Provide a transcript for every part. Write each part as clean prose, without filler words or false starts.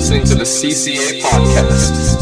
listening to the CCA podcast.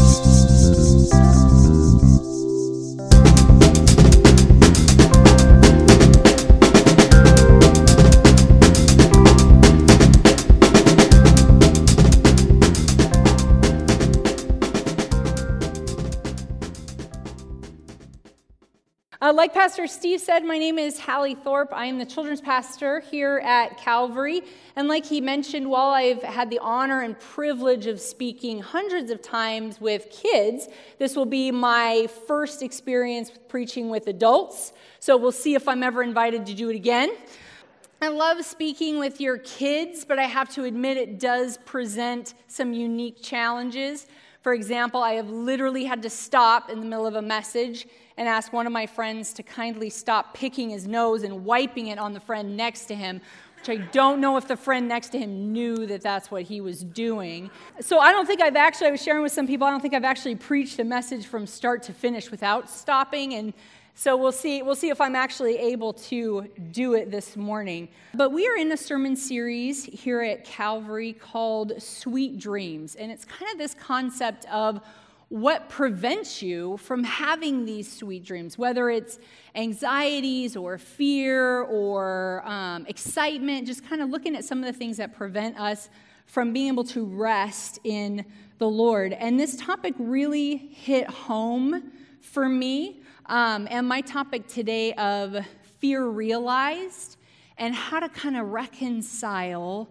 Like Pastor Steve said, my name is Hallie Thorpe. I am the children's pastor here at Calvary. And like he mentioned, while I've had the honor and privilege of speaking hundreds of times with kids, this will be my first experience preaching with adults. So we'll see if I'm ever invited to do it again. I love speaking with your kids, but I have to admit it does present some unique challenges. For example, I have literally had to stop in the middle of a message and ask one of my friends to kindly stop picking his nose and wiping it on the friend next to him, which I don't know if the friend next to him knew that that's what he was doing. So I was sharing with some people, I don't think I've actually preached a message from start to finish without stopping, and so we'll see if I'm actually able to do it this morning. But we are in a sermon series here at Calvary called Sweet Dreams, and it's kind of this concept of what prevents you from having these sweet dreams, whether it's anxieties or fear or excitement, just kind of looking at some of the things that prevent us from being able to rest in the Lord. And this topic really hit home for me. And my topic today of fear realized and how to kind of reconcile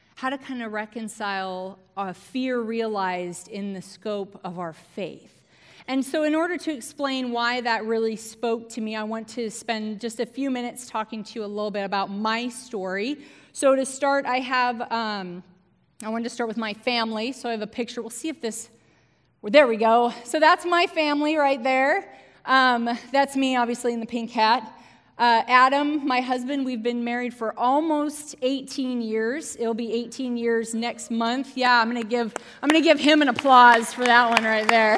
fear realized in the scope of our faith. And so in order to explain why that really spoke to me, I want to spend just a few minutes talking to you a little bit about my story. So to start, I wanted to start with my family. So I have a picture. We'll see if there we go. So that's my family right there. That's me, obviously, in the pink hat. Adam, my husband, we've been married for almost 18 years. It'll be 18 years next month. Yeah, I'm gonna give him an applause for that one right there.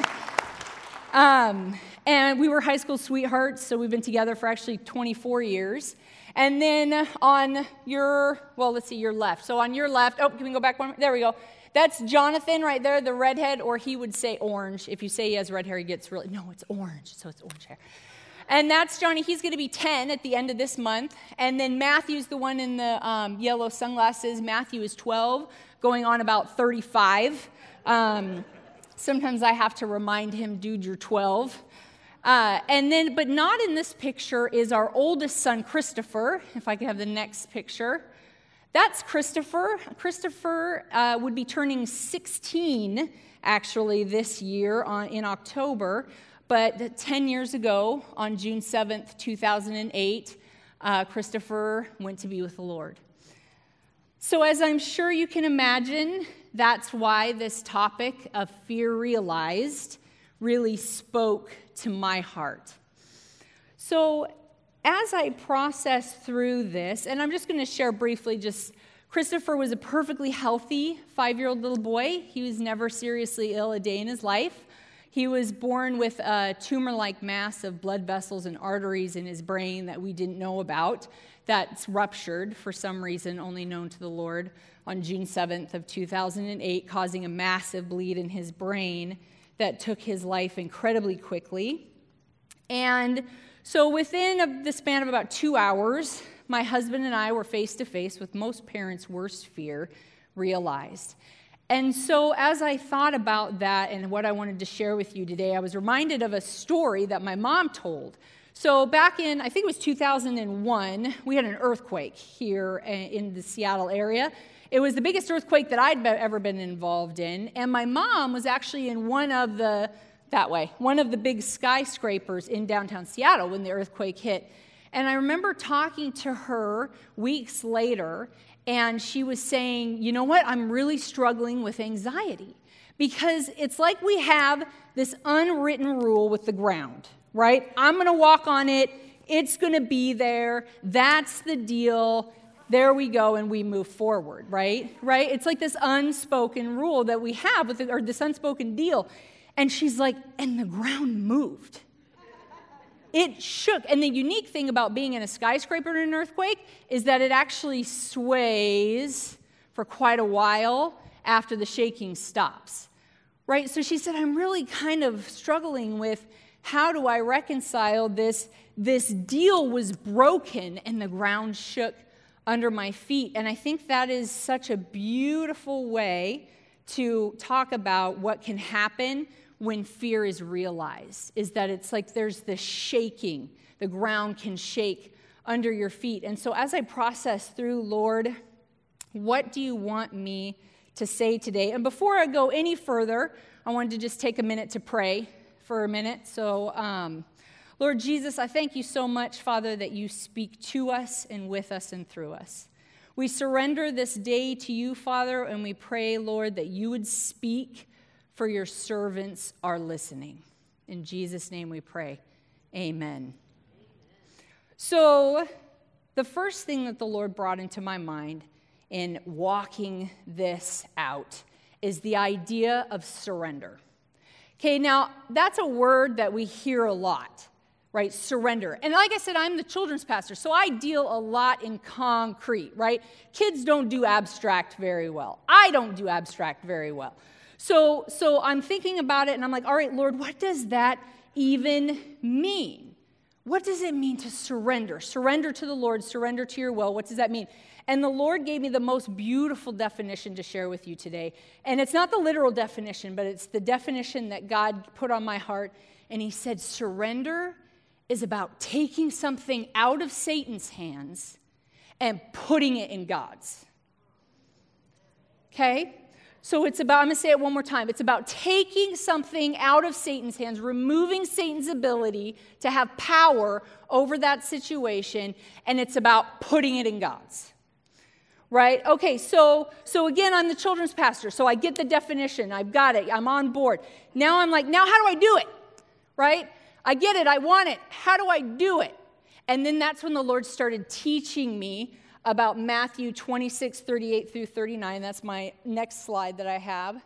And we were high school sweethearts, so we've been together for actually 24 years. And then on your left. So on your left, can we go back one? There we go. That's Jonathan right there, the redhead, or he would say orange. If you say he has red hair, he gets no, it's orange, so it's orange hair. And that's Johnny. He's going to be 10 at the end of this month. And then Matthew's the one in the yellow sunglasses. Matthew is 12, going on about 35. Sometimes I have to remind him, dude, you're 12. But not in this picture is our oldest son, Christopher. If I could have the next picture. That's Christopher. Christopher would be turning 16, actually, this year in October. But 10 years ago, on June 7th, 2008, Christopher went to be with the Lord. So as I'm sure you can imagine, that's why this topic of fear realized really spoke to my heart. So as I process through this, and I'm just going to share briefly, Christopher was a perfectly healthy 5-year-old little boy. He was never seriously ill a day in his life. He was born with a tumor-like mass of blood vessels and arteries in his brain that we didn't know about. That's ruptured for some reason, only known to the Lord, on June 7th of 2008, causing a massive bleed in his brain that took his life incredibly quickly. And so within the span of about 2 hours, my husband and I were face to face with most parents' worst fear realized. And so as I thought about that and what I wanted to share with you today, I was reminded of a story that my mom told. So back in, I think it was 2001, we had an earthquake here in the Seattle area. It was the biggest earthquake that I'd ever been involved in. And my mom was actually in one of the big skyscrapers in downtown Seattle when the earthquake hit. And I remember talking to her weeks later, and she was saying, you know what, I'm really struggling with anxiety. Because it's like we have this unwritten rule with the ground, right? I'm going to walk on it. It's going to be there. That's the deal. There we go, and we move forward, right? Right? It's like this unspoken rule that we have, or this unspoken deal. And she's like, and the ground moved. It shook. And the unique thing about being in a skyscraper in an earthquake is that it actually sways for quite a while after the shaking stops, right? So she said, I'm really kind of struggling with how do I reconcile this? This deal was broken and the ground shook under my feet. And I think that is such a beautiful way to talk about what can happen when fear is realized, is that it's like there's this shaking. The ground can shake under your feet. And so as I process through, Lord, what do you want me to say today? And before I go any further, I wanted to just take a minute to pray for a minute. So, Lord Jesus, I thank you so much, Father, that you speak to us and with us and through us. We surrender this day to you, Father, and we pray, Lord, that you would speak, for your servants are listening. In Jesus' name we pray. Amen. So, the first thing that the Lord brought into my mind in walking this out is the idea of surrender. Okay, now, that's a word that we hear a lot, right? Surrender. And like I said, I'm the children's pastor, so I deal a lot in concrete, right? Kids don't do abstract very well. I don't do abstract very well. So I'm thinking about it, and I'm like, all right, Lord, what does that even mean? What does it mean to surrender? Surrender to the Lord, surrender to your will. What does that mean? And the Lord gave me the most beautiful definition to share with you today. And it's not the literal definition, but it's the definition that God put on my heart. And he said, surrender is about taking something out of Satan's hands and putting it in God's. Okay? So it's about, I'm going to say it one more time. It's about taking something out of Satan's hands, removing Satan's ability to have power over that situation, and it's about putting it in God's. Right? Okay, so again, I'm the children's pastor, so I get the definition. I've got it. I'm on board. Now I'm like, now how do I do it? Right? I get it. I want it. How do I do it? And then that's when the Lord started teaching me about Matthew 26, 38 through 39. That's my next slide that I have.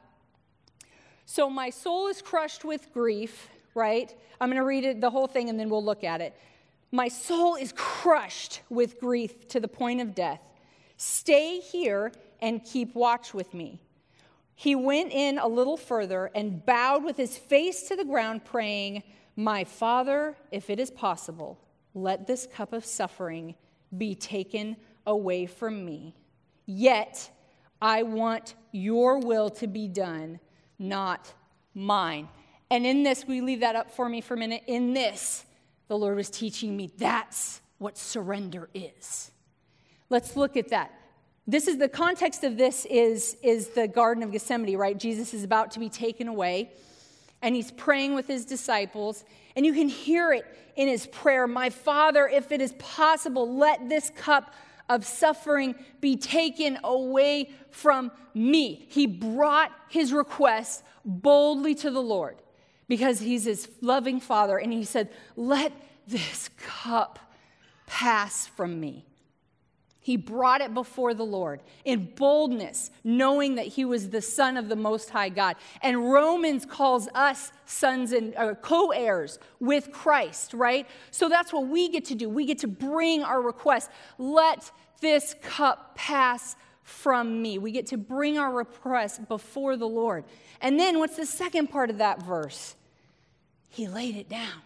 So my soul is crushed with grief, right? I'm going to read it, the whole thing, and then we'll look at it. My soul is crushed with grief to the point of death. Stay here and keep watch with me. He went in a little further and bowed with his face to the ground, praying, my Father, if it is possible, let this cup of suffering be taken away from me. Yet I want your will to be done, not mine. And in this, we leave that up for me for a minute. In this, the Lord was teaching me that's what surrender is. Let's look at that. This is the context of this is the Garden of Gethsemane, right? Jesus is about to be taken away, and he's praying with his disciples, and you can hear it in his prayer. My Father, if it is possible, let this cup of suffering be taken away from me. He brought his request boldly to the Lord because he's his loving Father, and he said, let this cup pass from me. He brought it before the Lord in boldness, knowing that he was the Son of the Most High God. And Romans calls us sons and co-heirs with Christ, right? So that's what we get to do. We get to bring our request. Let this cup pass from me. We get to bring our request before the Lord. And then what's the second part of that verse? He laid it down.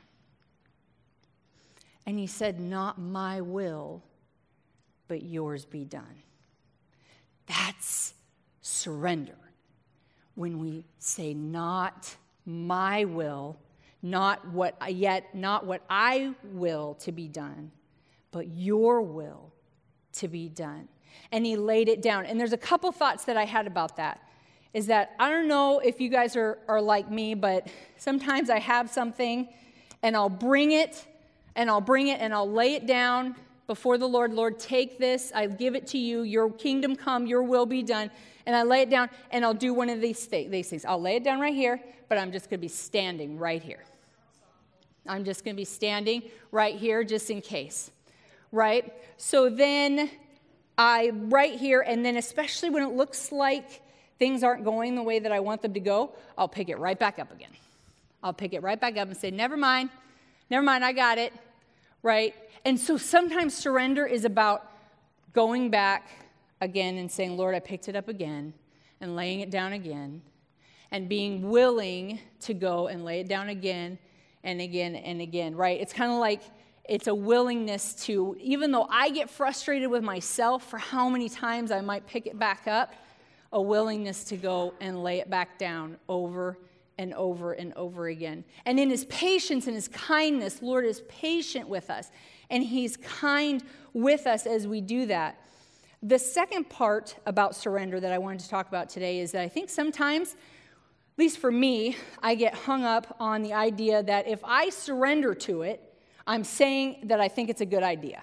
And he said, not my will, but yours be done. That's surrender. When we say, not my will, not what I will to be done, but your will to be done. And he laid it down. And there's a couple thoughts that I had about that. Is that, I don't know if you guys are like me, but sometimes I have something and I'll bring it and I'll lay it down before the Lord. Lord, take this. I give it to you. Your kingdom come. Your will be done. And I lay it down, and I'll do one of these things. I'll lay it down right here, but I'm just going to be standing right here. I'm just going to be standing right here just in case, right? So then right here, and then especially when it looks like things aren't going the way that I want them to go, I'll pick it right back up again. I'll pick it right back up and say, never mind, I got it, right? And so sometimes surrender is about going back again and saying, Lord, I picked it up again, and laying it down again, and being willing to go and lay it down again and again and again, right? It's kind of like it's a willingness to, even though I get frustrated with myself for how many times I might pick it back up, a willingness to go and lay it back down over and over and over again. And in his patience and his kindness, Lord is patient with us, and he's kind with us as we do that. The second part about surrender that I wanted to talk about today is that I think sometimes, at least for me, I get hung up on the idea that if I surrender to it, I'm saying that I think it's a good idea.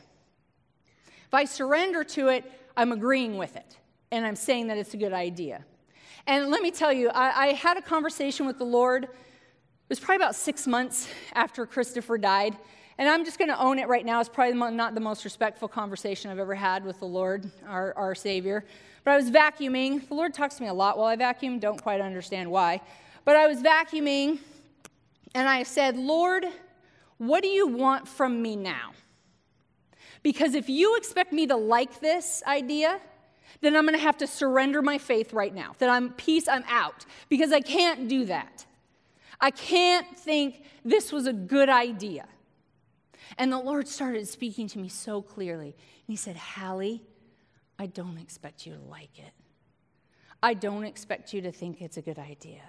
If I surrender to it, I'm agreeing with it, and I'm saying that it's a good idea. And let me tell you, I had a conversation with the Lord. It was probably about 6 months after Christopher died. And I'm just going to own it right now. It's probably not the most respectful conversation I've ever had with the Lord, our Savior. But I was vacuuming. The Lord talks to me a lot while I vacuum. Don't quite understand why. But I was vacuuming, and I said, Lord, what do you want from me now? Because if you expect me to like this idea, then I'm going to have to surrender my faith right now. That I'm out. Because I can't do that. I can't think this was a good idea. And the Lord started speaking to me so clearly. And he said, Hallie, I don't expect you to like it. I don't expect you to think it's a good idea.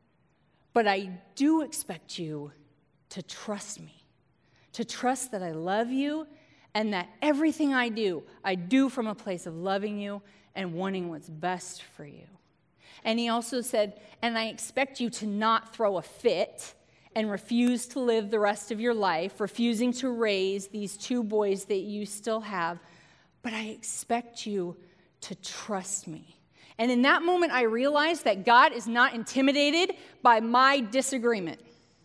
But I do expect you to trust me. To trust that I love you and that everything I do from a place of loving you and wanting what's best for you. And he also said, and I expect you to not throw a fit and refuse to live the rest of your life, refusing to raise these 2 boys that you still have, but I expect you to trust me. And in that moment, I realized that God is not intimidated by my disagreement.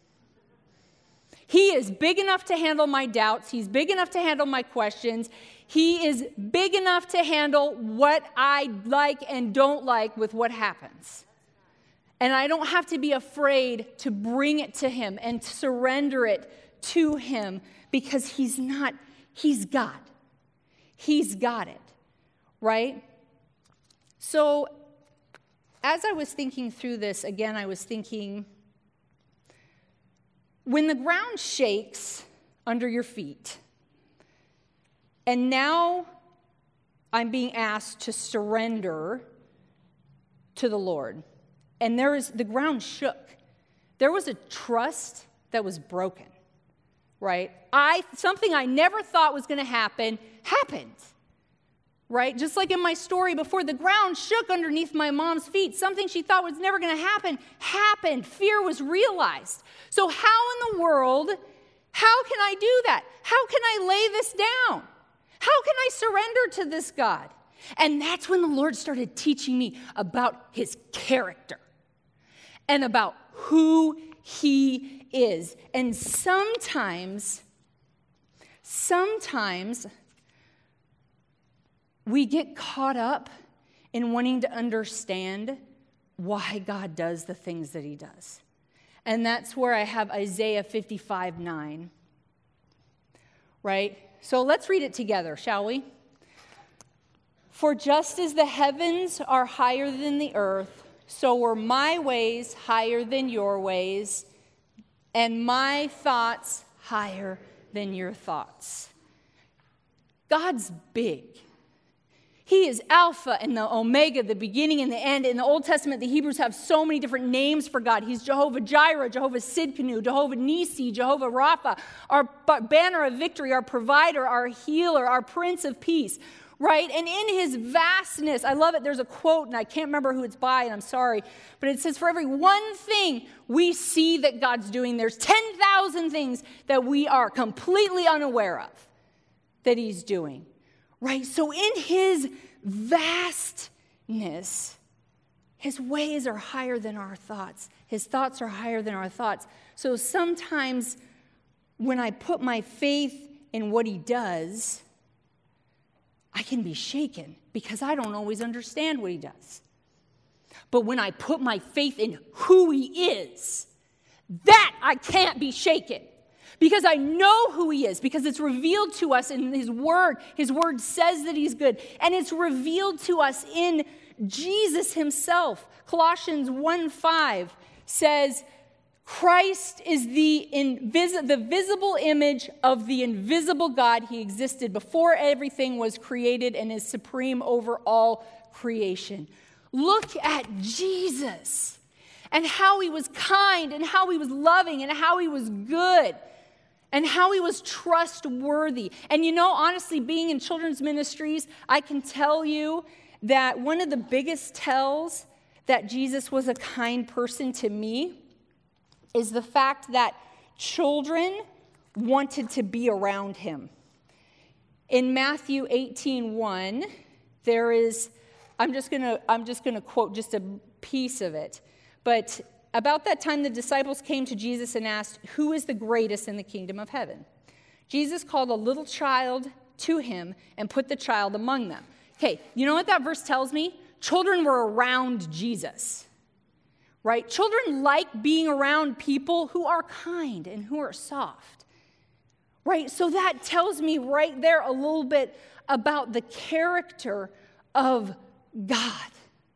He is big enough to handle my doubts. He's big enough to handle my questions. He is big enough to handle what I like and don't like with what happens. And I don't have to be afraid to bring it to him and to surrender it to him because he's God. He's got it, right? So as I was thinking through this, again, I was thinking, when the ground shakes under your feet, and now I'm being asked to surrender to the Lord, and the ground shook. There was a trust that was broken, right? Something I never thought was going to happen, happened, right? Just like in my story before, the ground shook underneath my mom's feet. Something she thought was never going to happen, happened. Fear was realized. So how in the world, how can I do that? How can I lay this down? How can I surrender to this God? And that's when the Lord started teaching me about his character and about who he is. And sometimes we get caught up in wanting to understand why God does the things that he does. And that's where I have Isaiah 55:9, right? So let's read it together, shall we? For just as the heavens are higher than the earth, so are my ways higher than your ways, and my thoughts higher than your thoughts. God's big. He is Alpha and the Omega, the beginning and the end. In the Old Testament, the Hebrews have so many different names for God. He's Jehovah Jireh, Jehovah Sidkenu, Jehovah Nisi, Jehovah Rapha, our banner of victory, our provider, our healer, our Prince of Peace, right? And in his vastness, I love it. There's a quote, and I can't remember who it's by, and I'm sorry, but it says, for every one thing we see that God's doing, there's 10,000 things that we are completely unaware of that he's doing. Right? So in his vastness, his ways are higher than our thoughts. His thoughts are higher than our thoughts. So sometimes when I put my faith in what he does, I can be shaken because I don't always understand what he does. But when I put my faith in who he is, that I can't be shaken. Because I know who he is, because it's revealed to us in his word. His word says that he's good. And it's revealed to us in Jesus himself, Colossians 1:5 says, Christ is the visible image of the invisible God. He existed before everything was created and is supreme over all creation. Look at Jesus and how he was kind and how he was loving and how he was good and how he was trustworthy. And you know, honestly, being in children's ministries, I can tell you that one of the biggest tells that Jesus was a kind person to me is the fact that children wanted to be around him. In Matthew 18:1, there is, I'm just gonna quote just a piece of it. But about that time, the disciples came to Jesus and asked, "Who is the greatest in the kingdom of heaven?" Jesus called a little child to him and put the child among them. Okay, you know what that verse tells me? Children were around Jesus, right? Children like being around people who are kind and who are soft, right? So that tells me right there a little bit about the character of God.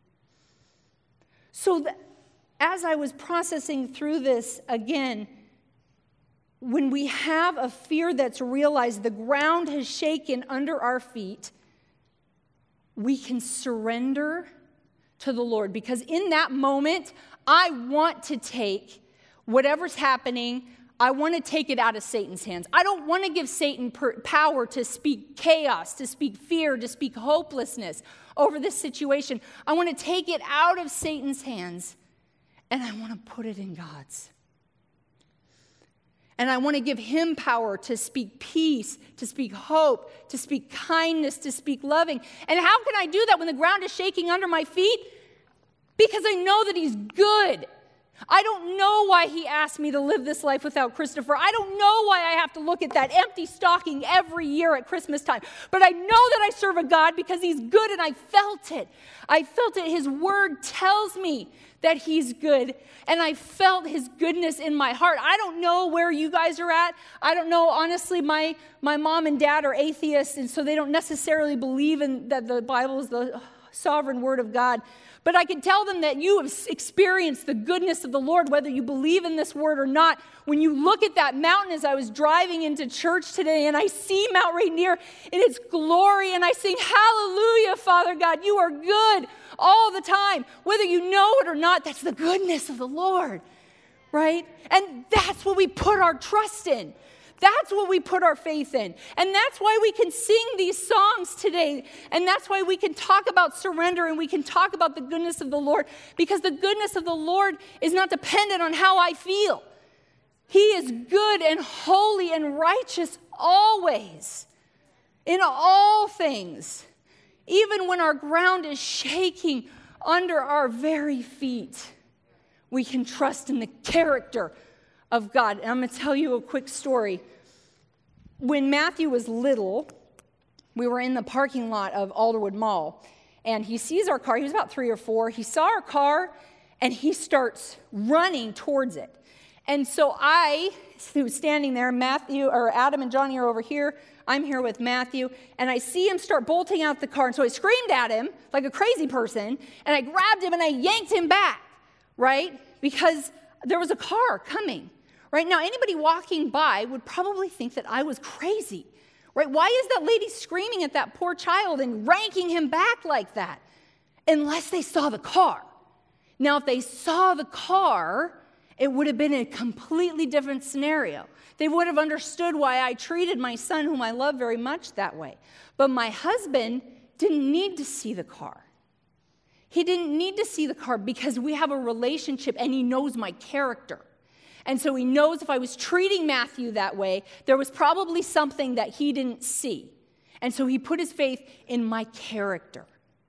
So as I was processing through this again, when we have a fear that's realized the ground has shaken under our feet, we can surrender to the Lord. Because in that moment, I want to take whatever's happening, I want to take it out of Satan's hands. I don't want to give Satan power to speak chaos, to speak fear, to speak hopelessness over this situation. I want to take it out of Satan's hands, and I want to put it in God's. And I want to give him power to speak peace, to speak hope, to speak kindness, to speak loving. And how can I do that when the ground is shaking under my feet? Because I know that he's good. I don't know why he asked me to live this life without Christopher. I don't know why I have to look at that empty stocking every year at Christmas time. But I know that I serve a God because he's good, and I felt it. I felt it. His word tells me that he's good, and I felt his goodness in my heart. I don't know where you guys are at. I don't know. Honestly, my mom and dad are atheists, and so they don't necessarily believe in that the Bible is the sovereign word of God. But I can tell them that you have experienced the goodness of the Lord, whether you believe in this word or not. When you look at that mountain as I was driving into church today and I see Mount Rainier in its glory and I sing, "Hallelujah, Father God, you are good all the time." Whether you know it or not, that's the goodness of the Lord, right? And that's what we put our trust in. That's what we put our faith in. And that's why we can sing these songs today. And that's why we can talk about surrender and we can talk about the goodness of the Lord. Because the goodness of the Lord is not dependent on how I feel. He is good and holy and righteous always, in all things. Even when our ground is shaking under our very feet, we can trust in the character of God. And I'm going to tell you a quick story. When Matthew was little, we were in the parking lot of Alderwood Mall, and he sees our car. He was about 3 or 4. He saw our car, and he starts running towards it. And so I was standing there. Adam and Johnny are over here. I'm here with Matthew, and I see him start bolting out the car. And so I screamed at him like a crazy person, and I grabbed him and I yanked him back, right? Because there was a car coming. Right now, anybody walking by would probably think that I was crazy, right? Why is that lady screaming at that poor child and yanking him back like that? Unless they saw the car. Now, if they saw the car, it would have been a completely different scenario. They would have understood why I treated my son, whom I love very much, that way. But my husband didn't need to see the car. He didn't need to see the car because we have a relationship and he knows my character. And so he knows if I was treating Matthew that way, there was probably something that he didn't see. And so he put his faith in my character.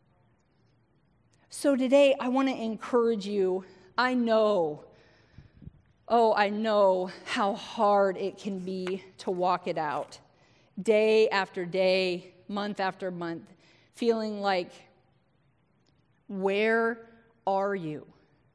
So today I want to encourage you. I know how hard it can be to walk it out. Day after day, month after month, feeling like, where are you?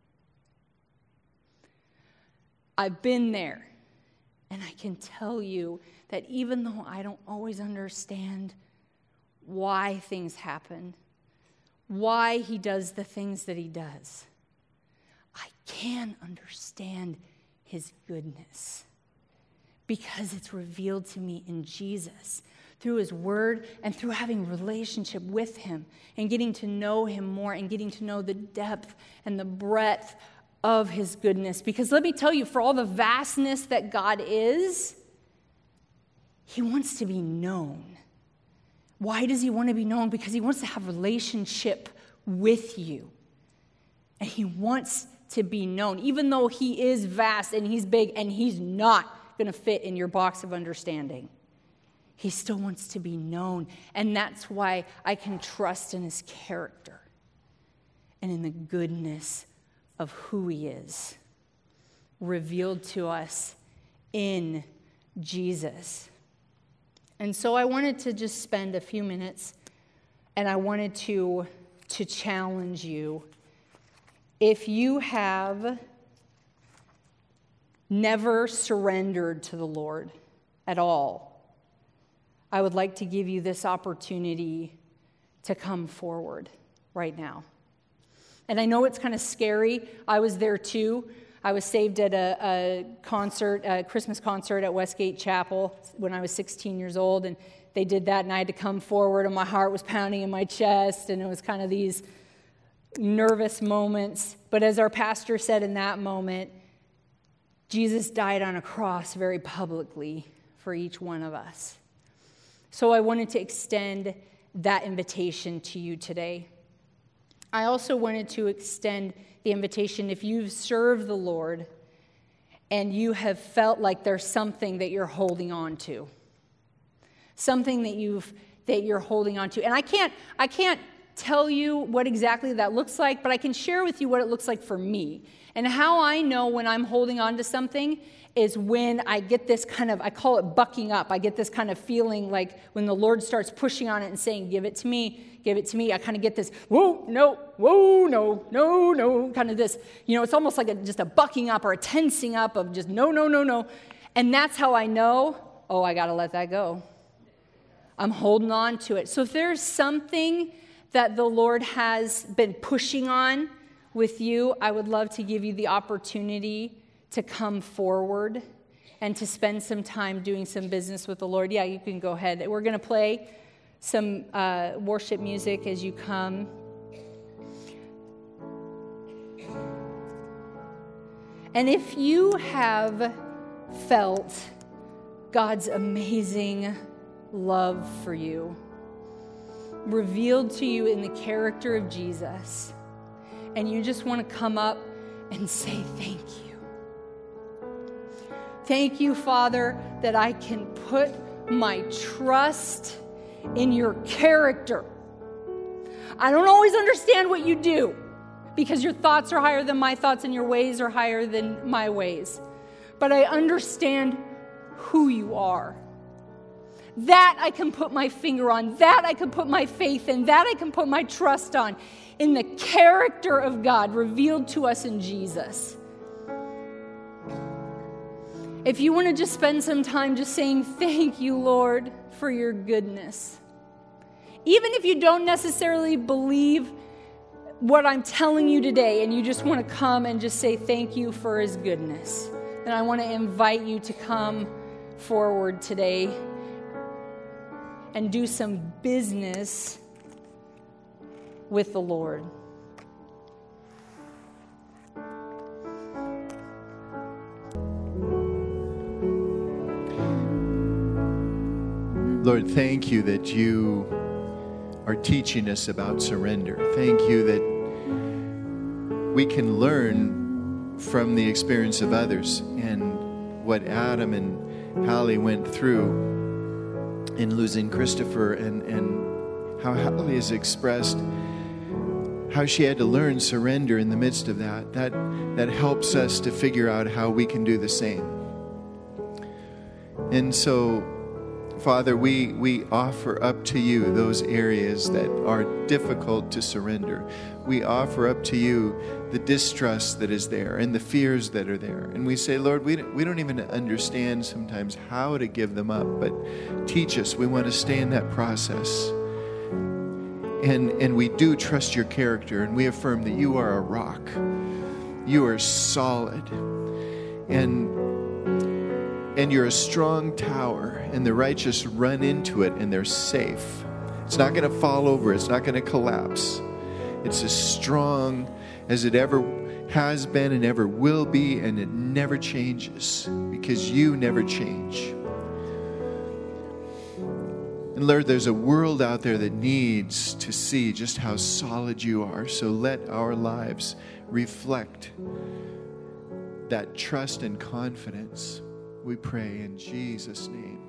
I've been there, and I can tell you that even though I don't always understand why things happen, why he does the things that he does. I can understand his goodness because it's revealed to me in Jesus through his word and through having a relationship with him and getting to know him more and getting to know the depth and the breadth of his goodness. Because let me tell you, for all the vastness that God is, he wants to be known. Why does he want to be known? Because he wants to have a relationship with you. And he wants to be known, even though he is vast and he's big and he's not going to fit in your box of understanding. He still wants to be known. And that's why I can trust in his character and in the goodness of who he is, revealed to us in Jesus. And so I wanted to just spend a few minutes, and I wanted to challenge you. If you have never surrendered to the Lord at all, I would like to give you this opportunity to come forward right now. And I know it's kind of scary. I was there too. I was saved at a Christmas concert at Westgate Chapel when I was 16 years old, and they did that, and I had to come forward, and my heart was pounding in my chest, and it was kind of these nervous moments. But as our pastor said in that moment, Jesus died on a cross very publicly for each one of us. So I wanted to extend that invitation to you today. I also wanted to extend the invitation, if you've served the Lord and you have felt like there's something that you're holding on to, something that you're holding on to. And I can't tell you what exactly that looks like, but I can share with you what it looks like for me. And how I know when I'm holding on to something is when I get this kind of, I call it bucking up. I get this kind of feeling like when the Lord starts pushing on it and saying, give it to me, I kind of get this, whoa, no, kind of this, it's almost like just a bucking up or a tensing up of just no. And that's how I know, I got to let that go. I'm holding on to it. So if there's something that the Lord has been pushing on with you, I would love to give you the opportunity to come forward and to spend some time doing some business with the Lord. Yeah, you can go ahead. We're going to play some worship music as you come. And if you have felt God's amazing love for you, revealed to you in the character of Jesus, and you just want to come up and say thank you. Thank you, Father, that I can put my trust in your character. I don't always understand what you do because your thoughts are higher than my thoughts and your ways are higher than my ways. But I understand who you are. That I can put my finger on. That I can put my faith in. That I can put my trust on. In the character of God revealed to us in Jesus. If you want to just spend some time just saying, thank you, Lord, for your goodness. Even if you don't necessarily believe what I'm telling you today, and you just want to come and just say thank you for his goodness, then I want to invite you to come forward today and do some business with the Lord. Lord, thank you that you are teaching us about surrender. Thank you that we can learn from the experience of others and what Adam and Hallie went through in losing Christopher, and how Hallie has expressed how she had to learn surrender in the midst of that. That helps us to figure out how we can do the same. And so, Father, we offer up to you those areas that are difficult to surrender. We offer up to you the distrust that is there and the fears that are there. And we say, Lord, we don't even understand sometimes how to give them up, but teach us. We want to stay in that process. And we do trust your character, and we affirm that you are a rock. You are solid. And you're a strong tower, and the righteous run into it, and they're safe. It's not going to fall over. It's not going to collapse. It's as strong as it ever has been and ever will be, and it never changes because you never change. And Lord, there's a world out there that needs to see just how solid you are. So let our lives reflect that trust and confidence. We pray in Jesus' name.